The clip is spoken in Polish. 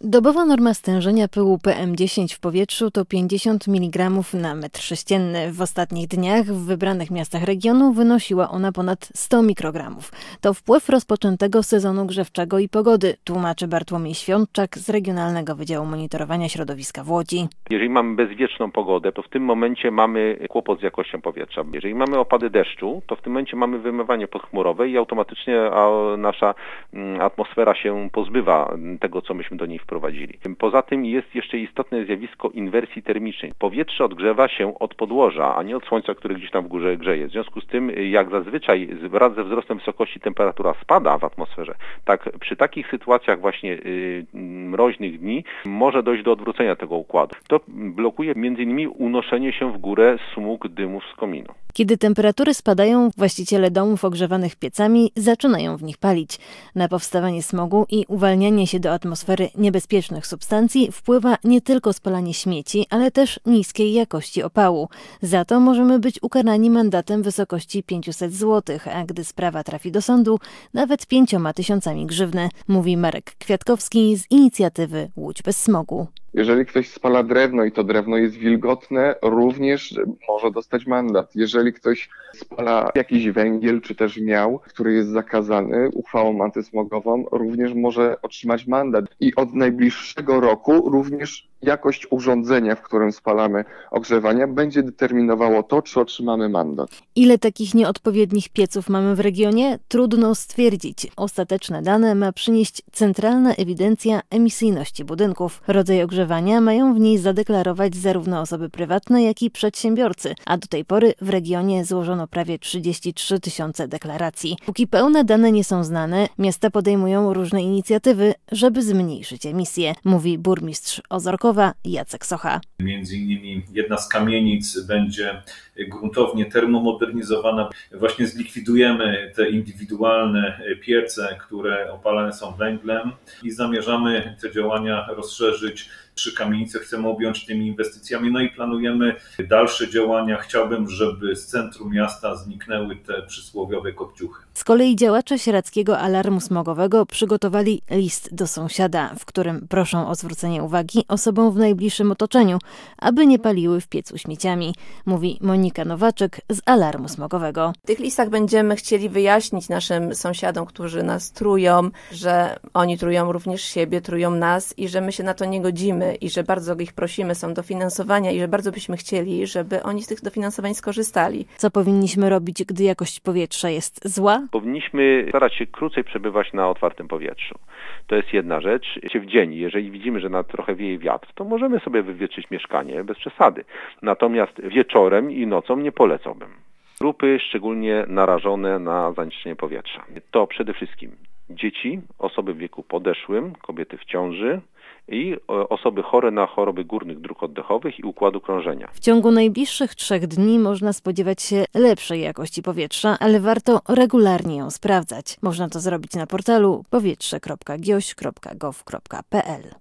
Dobowa norma stężenia pyłu PM10 w powietrzu to 50 mg na metr sześcienny. W ostatnich dniach w wybranych miastach regionu wynosiła ona ponad 100 mikrogramów. To wpływ rozpoczętego sezonu grzewczego i pogody, tłumaczy Bartłomiej Świątczak z Regionalnego Wydziału Monitorowania Środowiska w Łodzi. Jeżeli mamy bezwieczną pogodę, to w tym momencie mamy kłopot z jakością powietrza. Jeżeli mamy opady deszczu, to w tym momencie mamy wymywanie podchmurowe i automatycznie nasza atmosfera się pozbywa tego, co myśmy do niej wprowadzili. Poza tym jest jeszcze istotne zjawisko inwersji termicznej. Powietrze odgrzewa się od podłoża, a nie od słońca, które gdzieś tam w górze grzeje. W związku z tym, jak zazwyczaj wraz ze wzrostem wysokości temperatura spada w atmosferze, tak przy takich sytuacjach właśnie mroźnych dni może dojść do odwrócenia tego układu. To blokuje m.in. unoszenie się w górę smug dymów z kominu. Kiedy temperatury spadają, właściciele domów ogrzewanych piecami zaczynają w nich palić. Na powstawanie smogu i uwalnianie się do atmosfery niebezpiecznych substancji wpływa nie tylko spalanie śmieci, ale też niskiej jakości opału. Za to możemy być ukarani mandatem w wysokości 500 zł, a gdy sprawa trafi do sądu, nawet 5000 grzywny, mówi Marek Kwiatkowski z inicjatywy Łódź bez smogu. Jeżeli ktoś spala drewno i to drewno jest wilgotne, również może dostać mandat. Jeżeli ktoś spala jakiś węgiel czy też miał, który jest zakazany uchwałą antysmogową, również może otrzymać mandat. I od najbliższego roku również jakość urządzenia, w którym spalamy ogrzewania, będzie determinowało to, czy otrzymamy mandat. Ile takich nieodpowiednich pieców mamy w regionie? Trudno stwierdzić. Ostateczne dane ma przynieść Centralna Ewidencja Emisyjności Budynków. Rodzaj ogrzewania mają w niej zadeklarować zarówno osoby prywatne, jak i przedsiębiorcy, a do tej pory w regionie złożono prawie 33 000 deklaracji. Póki pełne dane nie są znane, miasta podejmują różne inicjatywy, żeby zmniejszyć emisje, mówi burmistrz Ozorkowa Jacek Socha. Między innymi jedna z kamienic będzie gruntownie termomodernizowana. Właśnie zlikwidujemy te indywidualne piece, które opalane są węglem i zamierzamy te działania rozszerzyć. 3 kamienice chcemy objąć tymi inwestycjami, no i planujemy dalsze działania. Chciałbym, żeby z centrum miasta zniknęły te przysłowiowe kopciuchy. Z kolei działacze Sieradzkiego Alarmu Smogowego przygotowali list do sąsiada, w którym proszą o zwrócenie uwagi osobom w najbliższym otoczeniu, aby nie paliły w piecu śmieciami, mówi Monika Nowaczyk z Alarmu Smogowego. W tych listach będziemy chcieli wyjaśnić naszym sąsiadom, którzy nas trują, że oni trują również siebie, trują nas i że my się na to nie godzimy i że bardzo ich prosimy, są dofinansowania i że bardzo byśmy chcieli, żeby oni z tych dofinansowań skorzystali. Co powinniśmy robić, gdy jakość powietrza jest zła? Powinniśmy starać się krócej przebywać na otwartym powietrzu. To jest jedna rzecz. W dzień, jeżeli widzimy, że trochę wieje wiatr, to możemy sobie wywietrzyć mieszkanie bez przesady. Natomiast wieczorem i nocą nie polecałbym. Grupy szczególnie narażone na zanieczyszczenie powietrza. To przede wszystkim dzieci, osoby w wieku podeszłym, kobiety w ciąży i osoby chore na choroby górnych dróg oddechowych i układu krążenia. W ciągu najbliższych 3 dni można spodziewać się lepszej jakości powietrza, ale warto regularnie ją sprawdzać. Można to zrobić na portalu powietrze.gioś.gov.pl.